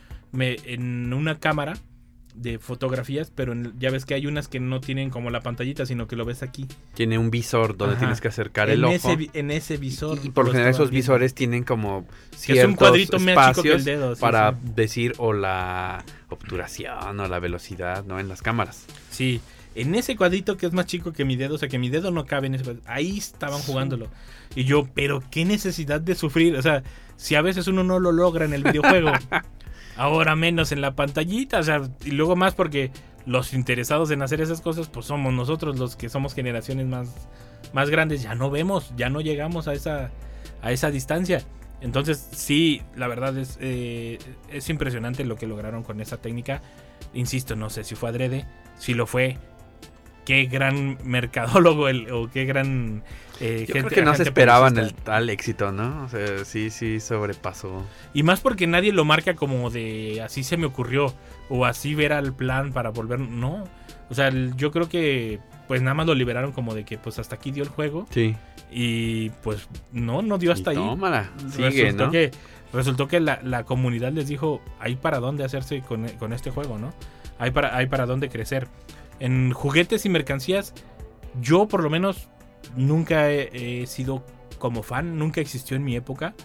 En una cámara de fotografías, pero ya ves que hay unas que no tienen como la pantallita, sino que lo ves aquí. Tiene un visor donde Ajá. tienes que acercar el ojo. En ese visor. Y por lo general esos viendo. visores tienen como Que es un cuadrito más chico que el espacios dedo. Sí, para sí. decir o la obturación o la velocidad, ¿no? En las cámaras. Sí, en ese cuadrito que es más chico que mi dedo, o sea que mi dedo no cabe en ese cuadrito, ahí estaban jugándolo. Y yo, pero qué necesidad de sufrir, o sea, si a veces uno no lo logra en el videojuego, ahora menos en la pantallita, o sea, y luego más porque los interesados en hacer esas cosas, pues somos nosotros los que somos generaciones más grandes, ya no vemos, ya no llegamos a esa distancia. Entonces, sí, la verdad es impresionante lo que lograron con esa técnica. Insisto, no sé si fue adrede, si lo fue, qué gran mercadólogo o qué gran Yo creo que no se esperaban el tal éxito, ¿no? O sea, sí sobrepasó. Y más porque nadie lo marca como de así se me ocurrió o así ver al plan para volver. No, o sea, yo creo que pues nada más lo liberaron como de que pues hasta aquí dio el juego. Sí. Y pues no dio hasta ahí. Tómala, sigue, ¿no? Resultó que la comunidad les dijo, hay para dónde hacerse con este juego, ¿no? Hay para dónde crecer. En juguetes y mercancías, yo por lo menos nunca he sido como fan, nunca existió en mi época.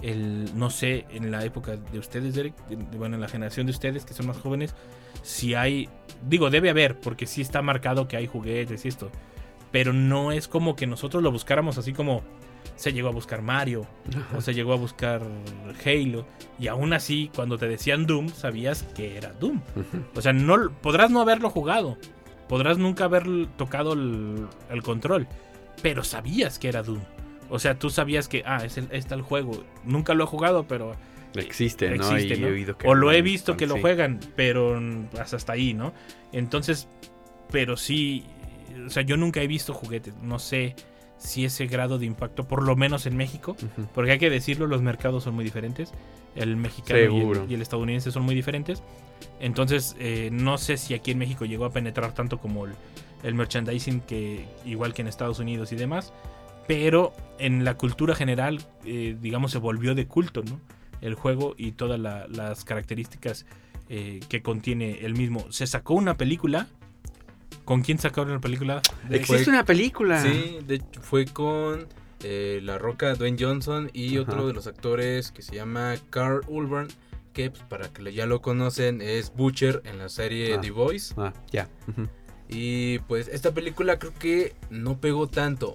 No sé, en la época de ustedes, Derek, bueno, en la generación de ustedes que son más jóvenes, si hay, digo, debe haber, porque sí está marcado que hay juguetes y esto. Pero no es como que nosotros lo buscáramos así como se llegó a buscar Mario. Ajá. O se llegó a buscar Halo. Y aún así, cuando te decían Doom, sabías que era Doom. Uh-huh. O sea, podrás no haberlo jugado. Podrás nunca haber tocado el control. Pero sabías que era Doom. O sea, tú sabías que, está el juego. Nunca lo he jugado, pero... Existe, ¿no? ¿no? He oído que o lo he visto que lo juegan, pero hasta ahí, ¿no? Entonces, pero sí... O sea, yo nunca he visto juguetes. No sé si ese grado de impacto, por lo menos en México, uh-huh. Porque hay que decirlo, los mercados son muy diferentes. El mexicano y el estadounidense son muy diferentes. Entonces, no sé si aquí en México llegó a penetrar tanto como el merchandising, que igual que en Estados Unidos y demás. Pero en la cultura general, digamos, se volvió de culto, ¿no? El juego y todas las características que contiene el mismo. Se sacó una película. ¿Con quién sacaron la película? Existe una película. Sí, de hecho fue con La Roca, Dwayne Johnson y Ajá. otro de los actores que se llama Karl Urban, que pues, para que ya lo conocen es Butcher en la serie The Voice. Ya. Uh-huh. Y pues esta película creo que no pegó tanto,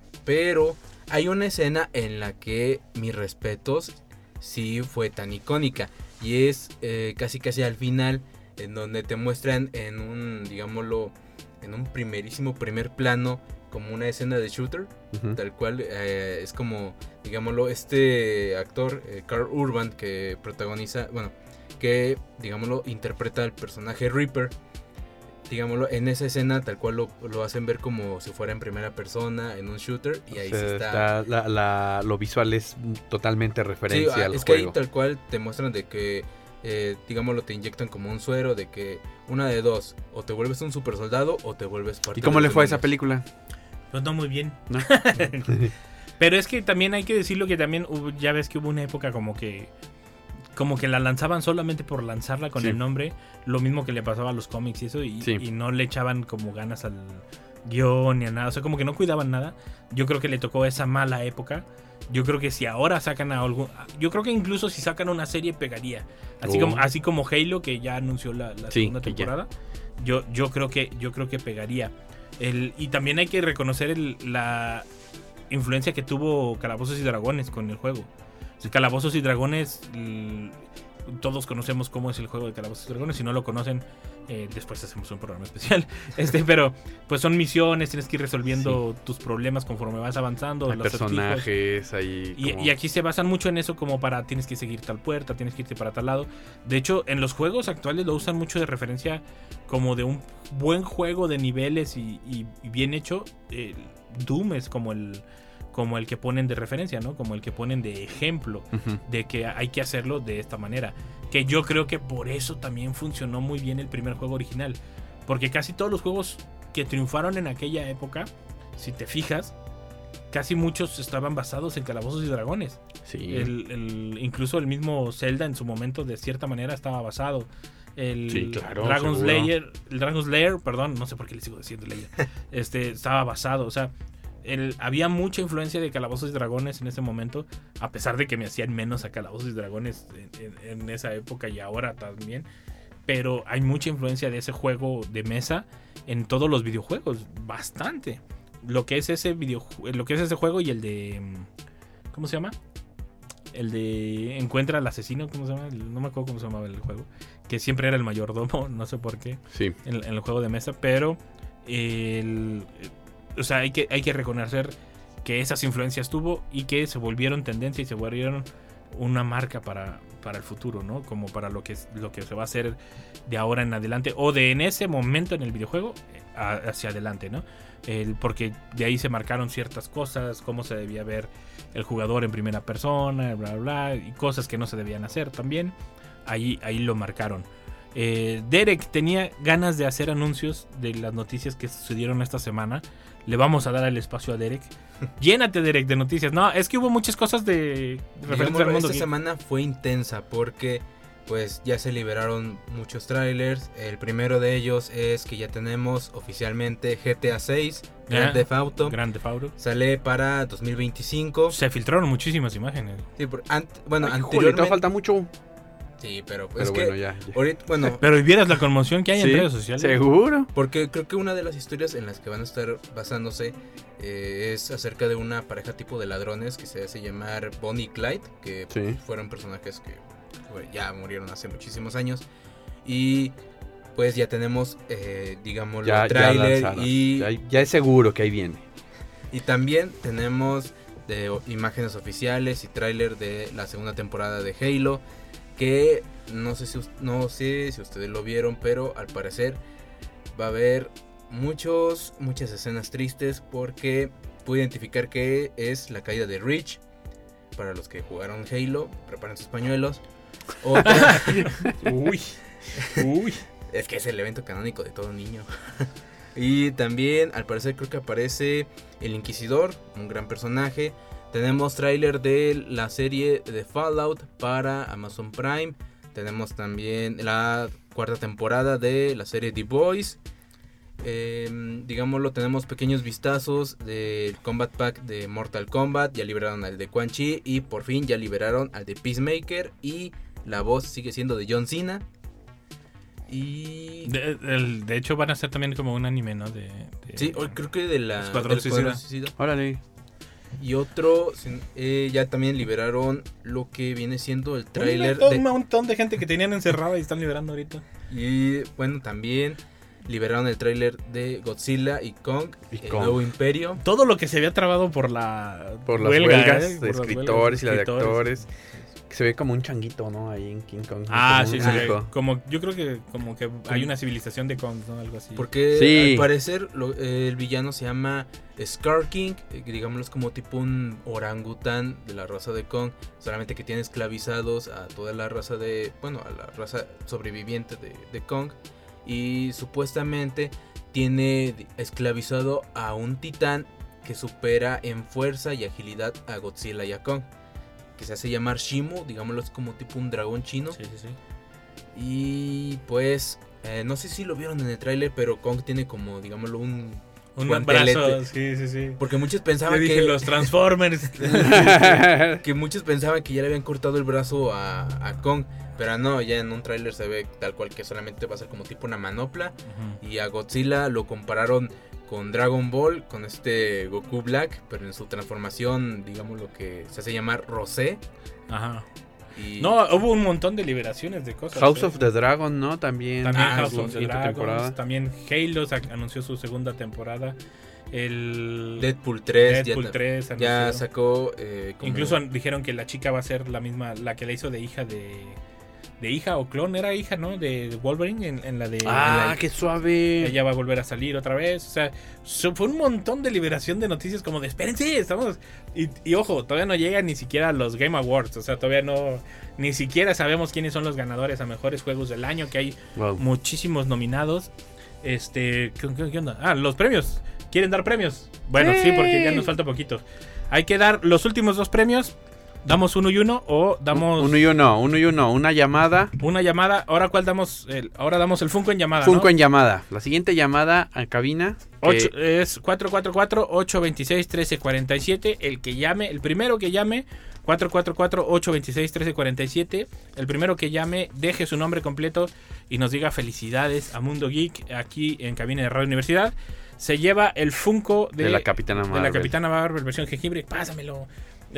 pero hay una escena en la que, mis respetos, sí fue tan icónica. Y es casi al final, en donde te muestran en un, digámoslo, en un primer plano, como una escena de shooter, uh-huh. Tal cual es como, digámoslo, este actor, Karl Urban, que protagoniza, bueno, que, digámoslo, interpreta al personaje Reaper. Digámoslo, en esa escena tal cual lo hacen ver como si fuera en primera persona, en un shooter, y ahí se está... Lo visual es totalmente referencia al juego. Es que ahí tal cual te muestran de que, digámoslo, te inyectan como un suero, de que una de dos, o te vuelves un super soldado o te vuelves parte. ¿Y cómo le fue a esa esa película? Pues no muy bien, ¿no? Pero es que también hay que decirlo que también ya ves que hubo una época como que la lanzaban solamente por lanzarla con el nombre, lo mismo que le pasaba a los cómics y eso, y no le echaban como ganas guión ni a nada. O sea, como que no cuidaban nada. Yo creo que le tocó esa mala época. Yo creo que si ahora sacan a algún... Yo creo que incluso si sacan una serie pegaría. Así como Halo, que ya anunció la segunda temporada. Yo creo que pegaría. Y también hay que reconocer la influencia que tuvo Calabozos y Dragones con el juego. O sea, Calabozos y Dragones... todos conocemos cómo es el juego de Calabozos y Dragones. Si no lo conocen, después hacemos un programa especial. Pero pues son misiones, tienes que ir resolviendo tus problemas conforme vas avanzando. Hay personajes ahí. Y aquí se basan mucho en eso, como para tienes que seguir tal puerta, tienes que irte para tal lado. De hecho, en los juegos actuales lo usan mucho de referencia como de un buen juego de niveles y bien hecho. Doom es como el que ponen de referencia, ¿no? Como el que ponen de ejemplo de que hay que hacerlo de esta manera. Que yo creo que por eso también funcionó muy bien el primer juego original. Porque casi todos los juegos que triunfaron en aquella época, si te fijas, casi muchos estaban basados en Calabozos y Dragones. Sí. Incluso el mismo Zelda en su momento de cierta manera estaba basado. Sí, claro, Dragon Slayer, perdón, no sé por qué le sigo diciendo Slayer. Estaba basado, o sea, había mucha influencia de Calabozos y Dragones en ese momento, a pesar de que me hacían menos a Calabozos y Dragones en esa época y ahora también. Pero hay mucha influencia de ese juego de mesa en todos los videojuegos, bastante. Lo que es ese juego y el de... ¿Cómo se llama? El de Encuentra al asesino, ¿cómo se llama? No me acuerdo cómo se llamaba el juego. Que siempre era el mayordomo, no sé por qué. Sí. En el juego de mesa, pero... O sea, hay que reconocer que esas influencias tuvo y que se volvieron tendencia y se volvieron una marca para el futuro, ¿no? Como para lo que se va a hacer de ahora en adelante o de en ese momento en el videojuego hacia adelante, ¿no? Porque de ahí se marcaron ciertas cosas, cómo se debía ver el jugador en primera persona, bla, bla, bla, y cosas que no se debían hacer también. Ahí lo marcaron. Derek tenía ganas de hacer anuncios de las noticias que sucedieron esta semana. Le vamos a dar el espacio a Derek. Llénate, Derek, de noticias. No, es que hubo muchas cosas de referentes al mundo. Esta semana fue intensa porque pues ya se liberaron muchos trailers. El primero de ellos es que ya tenemos oficialmente GTA 6, Grand Theft Auto. Sale para 2025. Se filtraron muchísimas imágenes. Sí, anteriormente falta mucho. Sí, pero bueno, que ya. Ahorita, pero vieras la conmoción que hay en redes sociales. Seguro. Porque creo que una de las historias en las que van a estar basándose es acerca de una pareja tipo de ladrones que se hace llamar Bonnie y Clyde, que fueron personajes que ya murieron hace muchísimos años. Y pues ya tenemos, digamos, el tráiler y ya es seguro que ahí viene. Y también tenemos imágenes oficiales y tráiler de la segunda temporada de Halo, que no sé si ustedes lo vieron, pero al parecer va a haber muchas escenas tristes porque pude identificar que es la caída de Reach. Para los que jugaron Halo, preparen sus pañuelos. Otra... Uy. Es que es el evento canónico de todo niño. Y también al parecer creo que aparece el Inquisidor, un gran personaje. Tenemos tráiler de la serie de Fallout para Amazon Prime. Tenemos también la cuarta temporada de la serie The Boys. Digámoslo, tenemos pequeños vistazos del Combat Pack de Mortal Kombat. Ya liberaron al de Quan Chi y por fin ya liberaron al de Peacemaker. Y la voz sigue siendo de John Cena. Y de hecho van a ser también como un anime, ¿no? Sí, creo que de la Escuadrón Suicida. Órale. Y otro, ya también liberaron lo que viene siendo el tráiler un montón de gente que tenían encerrada y están liberando ahorita. Y bueno, también liberaron el tráiler de Godzilla y Kong, Nuevo Imperio. Todo lo que se había trabado por las huelgas de escritores y la de actores. Se ve como un changuito, ¿no? Ahí en King Kong. Sí, se ve. Yo creo que como que hay una civilización de Kong, ¿no? Algo así. Porque al parecer el villano se llama Scar King, que digámoslo es como tipo un orangután de la raza de Kong, solamente que tiene esclavizados a toda la raza a la raza sobreviviente de Kong. Y supuestamente tiene esclavizado a un titán que supera en fuerza y agilidad a Godzilla y a Kong, que se hace llamar Shimu, digámoslo es como tipo un dragón chino. Sí. Y pues no sé si lo vieron en el tráiler, pero Kong tiene como, digámoslo, un Un guantelete. brazo, sí. Porque muchos Yo pensaban dije que los Transformers. que muchos pensaban que ya le habían cortado el brazo a Kong, pero no, ya en un tráiler se ve tal cual que solamente va a ser como tipo una manopla. Y a Godzilla lo compararon con Dragon Ball, con este Goku Black, pero en su transformación, digamos lo que se hace llamar Rosé. Ajá. Y No, hubo un montón de liberaciones de cosas. House of the Dragon, ¿no? También House su of the siguiente Dragons, temporada. también Halo anunció su segunda temporada. El Deadpool 3 Deadpool 3 ya anunció. sacó como- Incluso dijeron que la chica va a ser la misma, la que la hizo de hija de hija o clon, era hija, ¿no? De Wolverine en la de... Qué suave. Ella va a volver a salir otra vez. O sea, fue un montón de liberación de noticias como de espérense, estamos. Y ojo, todavía no llegan ni siquiera a los Game Awards. O sea, todavía no. Ni siquiera sabemos quiénes son los ganadores a mejores juegos del año. Que hay Wow. muchísimos nominados. ¿Qué onda? Los premios. ¿Quieren dar premios? Bueno, sí, porque ya nos falta poquito. Hay que dar los últimos 2 premios. ¿Damos 1 y 1 o damos Uno y uno. Una llamada. una llamada? ¿Ahora cuál damos? Ahora damos el Funko en llamada, Funko ¿no? en llamada. La siguiente llamada a cabina. que- Es 444-826-1347. El que llame, el primero que llame, 444-826-1347. El primero que llame, deje su nombre completo y nos diga felicidades a Mundo Geek aquí en cabina de Radio Universidad. Se lleva el Funko de la Capitana de Marvel. la Capitana Marvel versión jengibre. Pásamelo.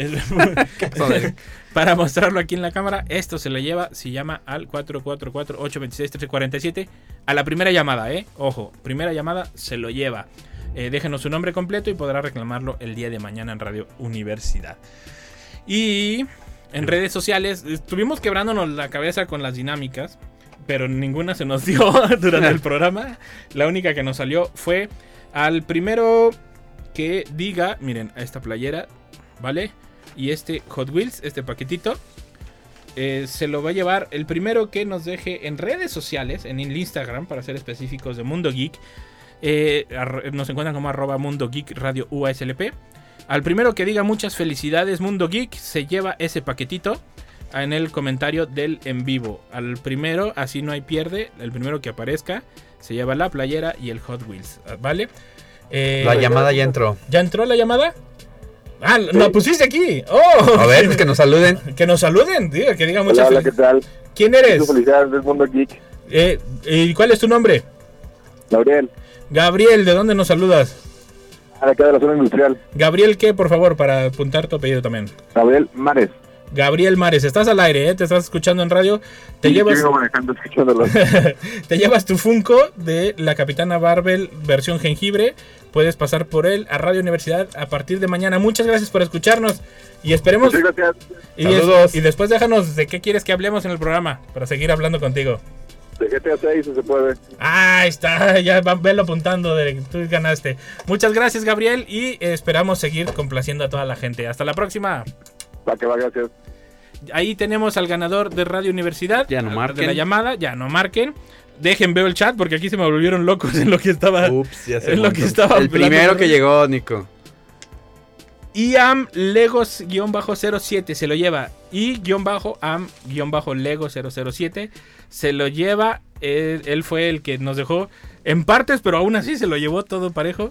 Para mostrarlo aquí en la cámara. Esto se lo lleva si llama al 444-826-1347 a la primera llamada, ojo, primera llamada se lo lleva. Déjenos su nombre completo y podrá reclamarlo el día de mañana en Radio Universidad. Y en redes sociales estuvimos quebrándonos la cabeza con las dinámicas, pero ninguna se nos dio durante el programa. La única que nos salió fue al primero que diga, miren, a esta playera, ¿vale? Y este Hot Wheels, este paquetito, se lo va a llevar el primero que nos deje en redes sociales, en el Instagram, para ser específicos, de Mundo Geek. Nos encuentran como @Mundo Geek Radio UASLP. Al primero que diga muchas felicidades Mundo Geek, se lleva ese paquetito en el comentario del en vivo. Al primero, así no hay pierde, el primero que aparezca se lleva la playera y el Hot Wheels, ¿vale? La llamada ya entró. ¿Ya entró la llamada? Ah, la pusiste aquí. Oh, A ver, pues que nos saluden. que nos saluden, que digan muchas Hola, ¿qué tal? ¿Quién eres? Felicidades del Mundo Geek. ¿Y cuál es tu nombre? Gabriel, Gabriel, ¿de dónde nos saludas? de acá de la zona industrial. Gabriel, ¿qué, por favor, para apuntar tu apellido también? Gabriel Mares. Gabriel Mares, estás al aire, te estás escuchando en radio. Te Sí, llevas yo vengo manejando escuchándolo. te llevas tu Funko de la Capitana Marvel versión jengibre. Puedes pasar por él a Radio Universidad a partir de mañana. Muchas gracias por escucharnos y esperemos. Muchas gracias. Saludos. Y después déjanos de qué quieres que hablemos en el programa para seguir hablando contigo. De GTA 6 si se puede. Ahí está, ya velo apuntando, tú ganaste. Muchas gracias, Gabriel, y esperamos seguir complaciendo a toda la gente. Hasta la próxima. Va que va, gracias. Ahí tenemos al ganador de Radio Universidad. Ya no marquen. De la llamada, ya no marquen. Dejen veo el chat porque aquí se me volvieron locos en lo que estaba. Ups, ya se en lo que estaba El primero hablando. que llegó, Nico. IAM Legos-07 se lo lleva. Y-AM-Lego007 se lo lleva. Él fue el que nos dejó en partes, pero aún así se lo llevó todo parejo.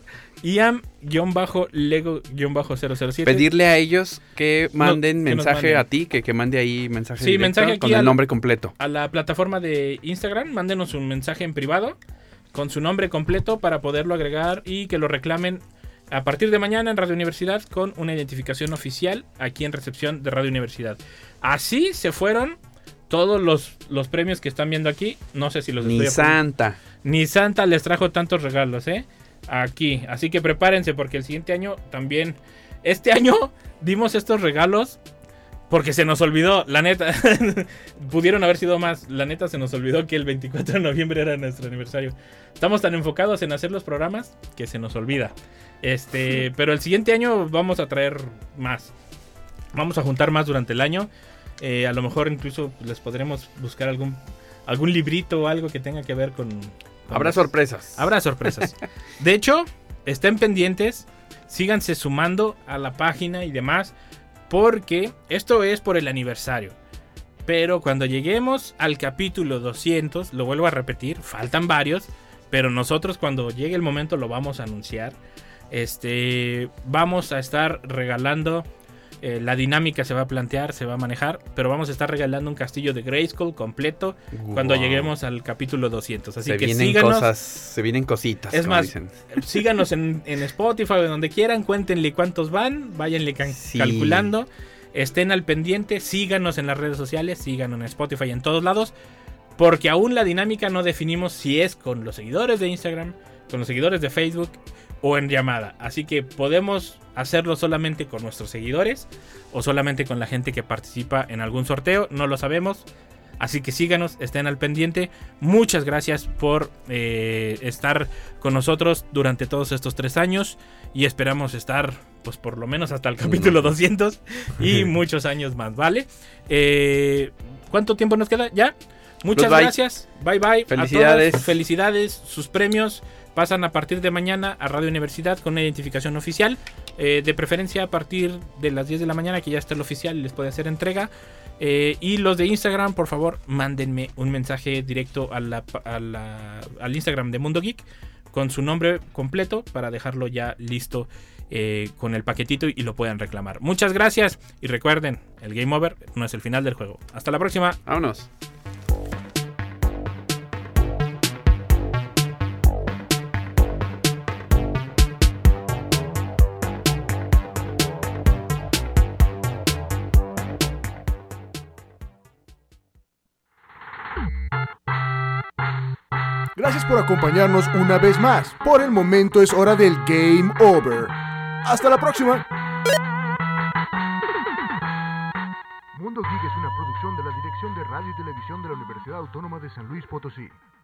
IAM-Lego-007. Pedirle a ellos que manden que nos mensaje manden. a ti, que mande ahí mensaje Sí, directo mensaje aquí con el al- nombre completo. A la plataforma de Instagram, mándenos un mensaje en privado con su nombre completo para poderlo agregar y que lo reclamen a partir de mañana en Radio Universidad con una identificación oficial aquí en recepción de Radio Universidad. Así se fueron todos los premios que están viendo aquí. No sé si los Ni estoy apuntando. Santa. Ni Santa les trajo tantos regalos, aquí. Así que prepárense porque el siguiente año también. Este año dimos estos regalos porque se nos olvidó, la neta. Pudieron haber sido más. La neta se nos olvidó que el 24 de noviembre era nuestro aniversario. Estamos tan enfocados en hacer los programas que se nos olvida. Pero el siguiente año vamos a traer más. Vamos a juntar más durante el año. A lo mejor incluso les podremos buscar algún librito o algo que tenga que ver con Habrá sorpresas. Habrá sorpresas. De hecho, estén pendientes, síganse sumando a la página y demás, porque esto es por el aniversario. Pero cuando lleguemos al capítulo 200, lo vuelvo a repetir, faltan varios, pero nosotros cuando llegue el momento lo vamos a anunciar. Vamos a estar regalando, la dinámica se va a plantear, se va a manejar, pero vamos a estar regalando un castillo de Grayskull completo cuando lleguemos al capítulo 200. Así que síganos. Se vienen cositas. Es más, síganos en Spotify o donde quieran, cuéntenle cuántos van, váyanle calculando, estén al pendiente, síganos en las redes sociales, síganos en Spotify, en todos lados, porque aún la dinámica no definimos si es con los seguidores de Instagram, con los seguidores de Facebook o en llamada. Así que podemos hacerlo solamente con nuestros seguidores o solamente con la gente que participa en algún sorteo, no lo sabemos. Así que síganos, estén al pendiente. Muchas gracias por estar con nosotros durante todos estos 3 años y esperamos estar pues por lo menos hasta el capítulo 200 y muchos años más, ¿vale? ¿Cuánto tiempo nos queda? ¿Ya? Muchas gracias. Bye bye. Felicidades. A todos. Felicidades. Sus premios pasan a partir de mañana a Radio Universidad con una identificación oficial. De preferencia a partir de las 10 de la mañana, que ya está el oficial y les puede hacer entrega. Y los de Instagram, por favor, mándenme un mensaje directo al Instagram de Mundo Geek con su nombre completo para dejarlo ya listo con el paquetito y lo puedan reclamar. Muchas gracias y recuerden, el Game Over no es el final del juego. Hasta la próxima. Vámonos. Gracias por acompañarnos una vez más. Por el momento es hora del Game Over. ¡Hasta la próxima! Mundo Geek es una producción de la Dirección de Radio y Televisión de la Universidad Autónoma de San Luis Potosí.